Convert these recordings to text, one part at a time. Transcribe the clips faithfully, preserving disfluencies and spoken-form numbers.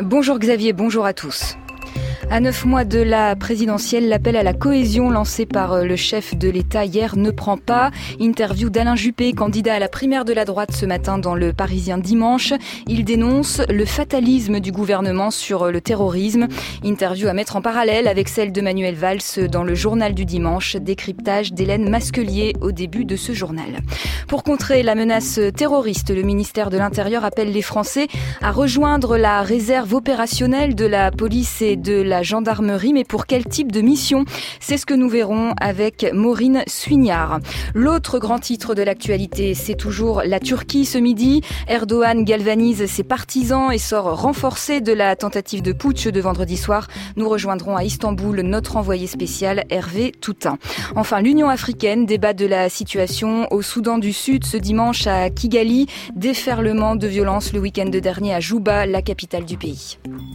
Bonjour Xavier, bonjour à tous. À neuf mois de la présidentielle, l'appel à la cohésion lancé par le chef de l'État hier ne prend pas. Interview d'Alain Juppé, candidat à la primaire de la droite ce matin dans le Parisien dimanche. Il dénonce le fatalisme du gouvernement sur le terrorisme. Interview à mettre en parallèle avec celle de Manuel Valls dans le journal du dimanche. Décryptage d'Hélène Masquelier au début de ce journal. Pour contrer la menace terroriste, le ministère de l'Intérieur appelle les Français à rejoindre la réserve opérationnelle de la police et de la gendarmerie, mais pour quel type de mission? C'est ce que nous verrons avec Maureen Suignard. L'autre grand titre de l'actualité, c'est toujours la Turquie ce midi. Erdogan galvanise ses partisans et sort renforcé de la tentative de putsch de vendredi soir. Nous rejoindrons à Istanbul notre envoyé spécial Hervé Toutain. Enfin, l'Union africaine débat de la situation au Soudan du Sud ce dimanche à Kigali. Déferlement de violence le week-end dernier à Juba, la capitale du pays.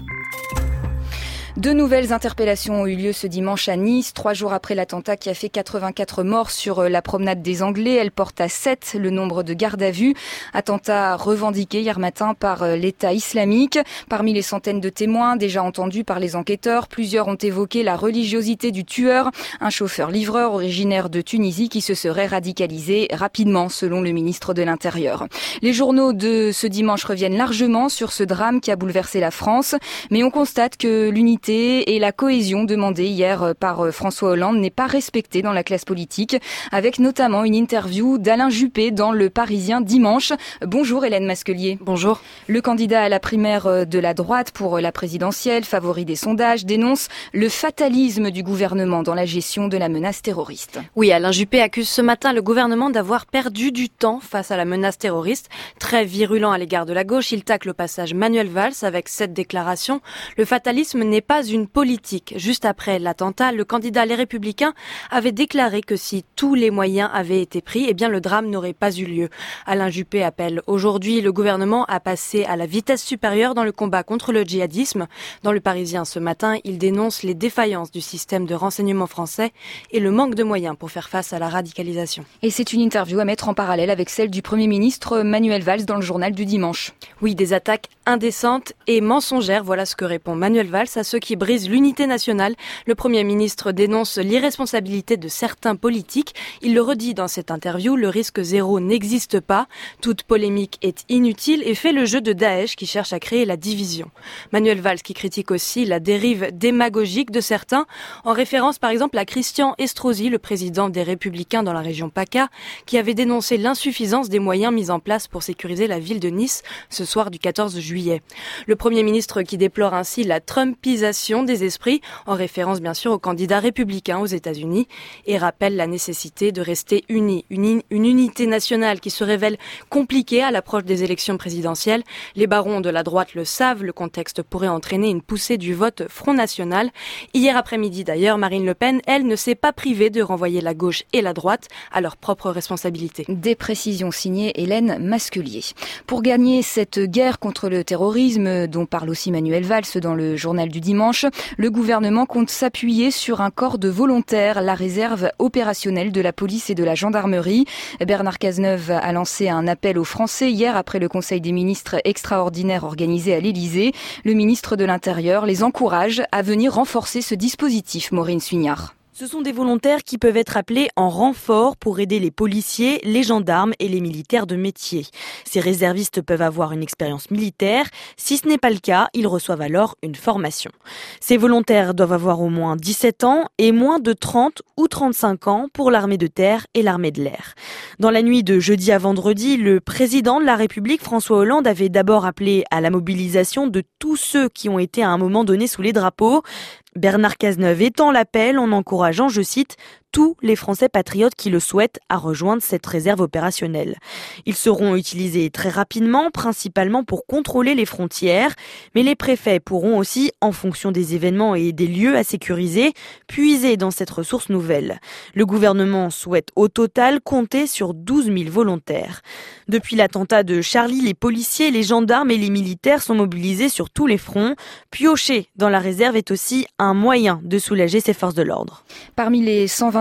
Deux nouvelles interpellations ont eu lieu ce dimanche à Nice, trois jours après l'attentat qui a fait quatre-vingt-quatre morts sur la promenade des Anglais. Elle porte à sept le nombre de gardes à vue. Attentat revendiqué hier matin par l'État islamique. Parmi les centaines de témoins déjà entendus par les enquêteurs, plusieurs ont évoqué la religiosité du tueur, un chauffeur-livreur originaire de Tunisie qui se serait radicalisé rapidement selon le ministre de l'Intérieur. Les journaux de ce dimanche reviennent largement sur ce drame qui a bouleversé la France, mais on constate que l'unité et la cohésion demandée hier par François Hollande n'est pas respectée dans la classe politique, avec notamment une interview d'Alain Juppé dans le Parisien dimanche. Bonjour Hélène Masquelier. Bonjour. Le candidat à la primaire de la droite pour la présidentielle, favori des sondages, dénonce le fatalisme du gouvernement dans la gestion de la menace terroriste. Oui, Alain Juppé accuse ce matin le gouvernement d'avoir perdu du temps face à la menace terroriste. Très virulent à l'égard de la gauche, il tacle au passage Manuel Valls avec cette déclaration. Le fatalisme n'est pas une politique. Juste après l'attentat, le candidat Les Républicains avait déclaré que si tous les moyens avaient été pris, eh bien le drame n'aurait pas eu lieu. Alain Juppé appelle aujourd'hui le gouvernement à passer à la vitesse supérieure dans le combat contre le djihadisme. Dans le Parisien ce matin, il dénonce les défaillances du système de renseignement français et le manque de moyens pour faire face à la radicalisation. Et c'est une interview à mettre en parallèle avec celle du Premier ministre Manuel Valls dans le journal du dimanche. Oui, des attaques indécentes et mensongères, voilà ce que répond Manuel Valls à ceux qui brisent l'unité nationale. Le Premier ministre dénonce l'irresponsabilité de certains politiques. Il le redit dans cette interview, le risque zéro n'existe pas. Toute polémique est inutile et fait le jeu de Daesh qui cherche à créer la division. Manuel Valls qui critique aussi la dérive démagogique de certains, en référence par exemple à Christian Estrosi, le président des Républicains dans la région PACA, qui avait dénoncé l'insuffisance des moyens mis en place pour sécuriser la ville de Nice ce soir du quatorze juillet. Le Premier ministre qui déplore ainsi la Trumpisation des esprits, en référence bien sûr aux candidats républicains aux États-Unis, et rappelle la nécessité de rester unis. Une, une unité nationale qui se révèle compliquée à l'approche des élections présidentielles. Les barons de la droite le savent, le contexte pourrait entraîner une poussée du vote Front National. Hier après-midi d'ailleurs, Marine Le Pen, elle, ne s'est pas privée de renvoyer la gauche et la droite à leurs propres responsabilités. Des précisions signées Hélène Masquelier. Pour gagner cette guerre contre le terrorisme, dont parle aussi Manuel Valls dans le journal du dimanche, le gouvernement compte s'appuyer sur un corps de volontaires, la réserve opérationnelle de la police et de la gendarmerie. Bernard Cazeneuve a lancé un appel aux Français hier après le Conseil des ministres extraordinaire organisé à l'Élysée. Le ministre de l'Intérieur les encourage à venir renforcer ce dispositif. Maureen Suignard. Ce sont des volontaires qui peuvent être appelés en renfort pour aider les policiers, les gendarmes et les militaires de métier. Ces réservistes peuvent avoir une expérience militaire. Si ce n'est pas le cas, ils reçoivent alors une formation. Ces volontaires doivent avoir au moins dix-sept ans et moins de trente ou trente-cinq ans pour l'armée de terre et l'armée de l'air. Dans la nuit de jeudi à vendredi, le président de la République, François Hollande, avait d'abord appelé à la mobilisation de tous ceux qui ont été à un moment donné sous les drapeaux. Bernard Cazeneuve étend l'appel en encourageant, je cite, tous les Français patriotes qui le souhaitent à rejoindre cette réserve opérationnelle. Ils seront utilisés très rapidement, principalement pour contrôler les frontières, mais les préfets pourront aussi, en fonction des événements et des lieux à sécuriser, puiser dans cette ressource nouvelle. Le gouvernement souhaite au total compter sur douze mille volontaires. Depuis l'attentat de Charlie, les policiers, les gendarmes et les militaires sont mobilisés sur tous les fronts. Piocher dans la réserve est aussi un moyen de soulager ces forces de l'ordre. Parmi les cent vingt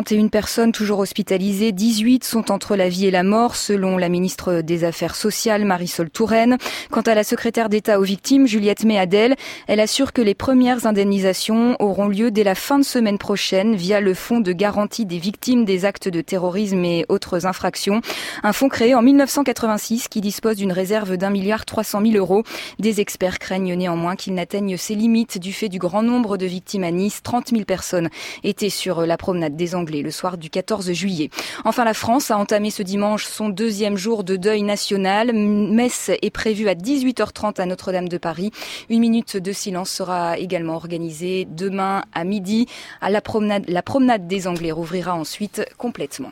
cinquante et une personnes toujours hospitalisées, dix-huit sont entre la vie et la mort, selon la ministre des Affaires sociales, Marisol Touraine. Quant à la secrétaire d'État aux victimes, Juliette Méadel, elle assure que les premières indemnisations auront lieu dès la fin de semaine prochaine via le Fonds de garantie des victimes des actes de terrorisme et autres infractions. Un fonds créé en mille neuf cent quatre-vingt-six qui dispose d'une réserve d'un milliard trois cent mille euros. Des experts craignent néanmoins qu'il n'atteigne ses limites du fait du grand nombre de victimes à Nice. trente mille personnes étaient sur la promenade des Anglais le soir du quatorze juillet. Enfin, la France a entamé ce dimanche son deuxième jour de deuil national. Messe est prévue à dix-huit heures trente à Notre-Dame de Paris. Une minute de silence sera également organisée demain à midi. À la promenade, la promenade des Anglais rouvrira ensuite complètement.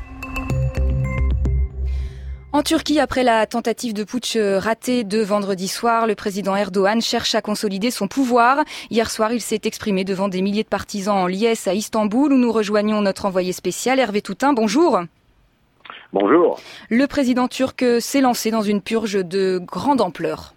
En Turquie, après la tentative de putsch ratée de vendredi soir, le président Erdogan cherche à consolider son pouvoir. Hier soir, il s'est exprimé devant des milliers de partisans en liesse à Istanbul, où nous rejoignons notre envoyé spécial, Hervé Toutain. Bonjour. Bonjour. Le président turc s'est lancé dans une purge de grande ampleur.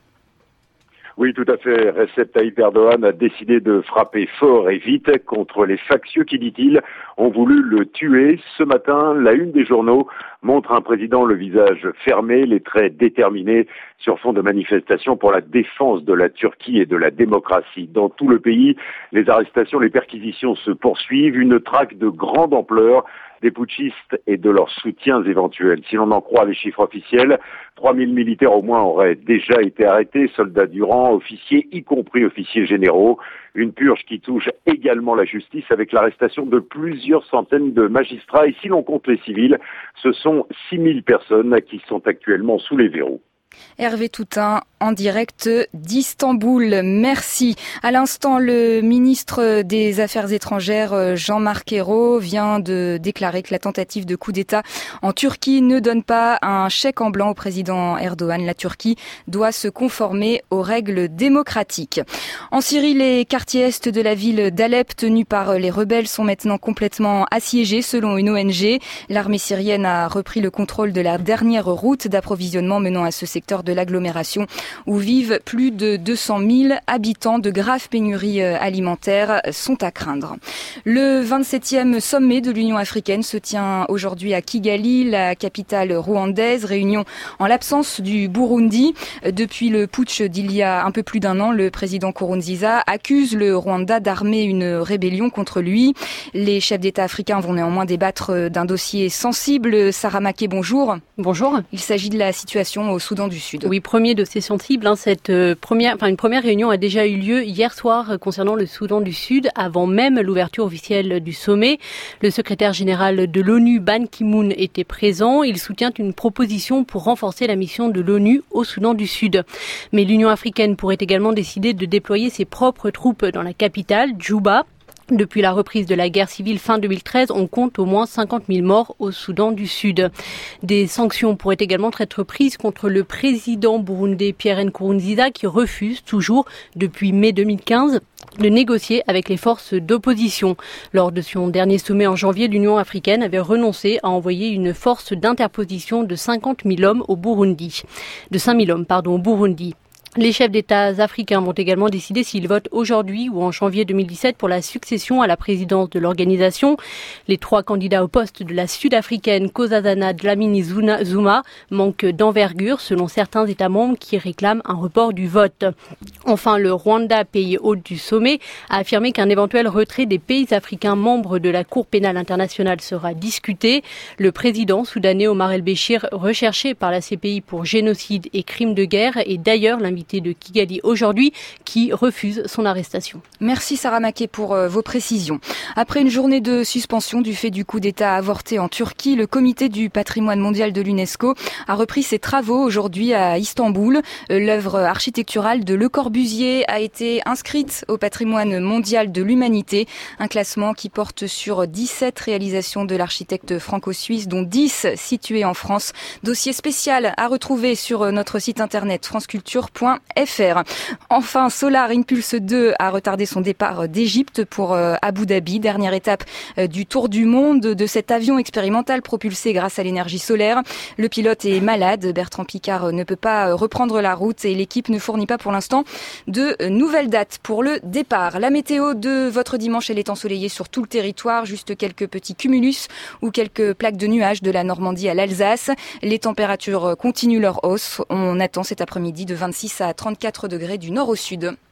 Oui, tout à fait. Recep Tayyip Erdogan a décidé de frapper fort et vite contre les factieux qui, dit-il, ont voulu le tuer. Ce matin, la une des journaux montre un président le visage fermé, les traits déterminés sur fond de manifestations pour la défense de la Turquie et de la démocratie. Dans tout le pays, les arrestations, les perquisitions se poursuivent, une traque de grande ampleur des putschistes et de leurs soutiens éventuels. Si l'on en croit les chiffres officiels, trois mille militaires au moins auraient déjà été arrêtés, soldats du rang, officiers, y compris officiers généraux. Une purge qui touche également la justice avec l'arrestation de plusieurs centaines de magistrats. Et si l'on compte les civils, ce sont six mille personnes qui sont actuellement sous les verrous. Hervé Toutain en direct d'Istanbul. Merci. À l'instant, le ministre des Affaires étrangères, Jean-Marc Ayrault, vient de déclarer que la tentative de coup d'État en Turquie ne donne pas un chèque en blanc au président Erdogan. La Turquie doit se conformer aux règles démocratiques. En Syrie, les quartiers est de la ville d'Alep, tenus par les rebelles, sont maintenant complètement assiégés, selon une O N G. L'armée syrienne a repris le contrôle de la dernière route d'approvisionnement menant à ce secteur de l'agglomération où vivent plus de deux cent mille habitants. De graves pénuries alimentaires sont à craindre. Le vingt-septième sommet de l'Union africaine se tient aujourd'hui à Kigali, la capitale rwandaise, réunion en l'absence du Burundi. Depuis le putsch d'il y a un peu plus d'un an, le président Nkurunziza accuse le Rwanda d'armer une rébellion contre lui. Les chefs d'État africains vont néanmoins débattre d'un dossier sensible. Sarah Maké, bonjour. Bonjour. Il s'agit de la situation au Soudan du Sud. Oui, premier dossier sensible. Hein, cette euh, première, enfin une première réunion a déjà eu lieu hier soir euh, concernant le Soudan du Sud, avant même l'ouverture officielle du sommet. Le secrétaire général de l'ONU, Ban Ki-moon, était présent. Il soutient une proposition pour renforcer la mission de l'ONU au Soudan du Sud. Mais l'Union africaine pourrait également décider de déployer ses propres troupes dans la capitale, Djouba. Depuis la reprise de la guerre civile fin deux mille treize, on compte au moins cinquante mille morts au Soudan du Sud. Des sanctions pourraient également être prises contre le président burundais Pierre Nkurunziza qui refuse toujours, depuis mai deux mille quinze, de négocier avec les forces d'opposition. Lors de son dernier sommet en janvier, l'Union africaine avait renoncé à envoyer une force d'interposition de cinquante mille hommes au Burundi. De cinq mille hommes, pardon, au Burundi. Les chefs d'État africains vont également décider s'ils votent aujourd'hui ou en janvier deux mille dix-sept pour la succession à la présidence de l'organisation. Les trois candidats au poste de la sud-africaine Nkosazana Dlamini-Zuma manquent d'envergure selon certains États membres qui réclament un report du vote. Enfin, le Rwanda, pays hôte du sommet, a affirmé qu'un éventuel retrait des pays africains membres de la Cour pénale internationale sera discuté. Le président soudanais Omar el-Béchir, recherché par la C P I pour génocide et crimes de guerre, est d'ailleurs l'invité de Kigali aujourd'hui qui refuse son arrestation. Merci Sarah Maké pour euh, vos précisions. Après une journée de suspension du fait du coup d'État avorté en Turquie, le comité du patrimoine mondial de l'UNESCO a repris ses travaux aujourd'hui à Istanbul. Euh, l'œuvre architecturale de Le Corbusier a été inscrite au patrimoine mondial de l'humanité, un classement qui porte sur dix-sept réalisations de l'architecte franco-suisse, dont dix situées en France. Dossier spécial à retrouver sur notre site internet franceculture point point f r. Enfin, Solar Impulse deux a retardé son départ d'Égypte pour Abu Dhabi, dernière étape du tour du monde de cet avion expérimental propulsé grâce à l'énergie solaire. Le pilote est malade, Bertrand Piccard ne peut pas reprendre la route et l'équipe ne fournit pas pour l'instant de nouvelles dates pour le départ. La météo de votre dimanche, elle est ensoleillée sur tout le territoire, juste quelques petits cumulus ou quelques plaques de nuages de la Normandie à l'Alsace. Les températures continuent leur hausse. On attend cet après-midi de vingt-six à trente-quatre degrés du nord au sud.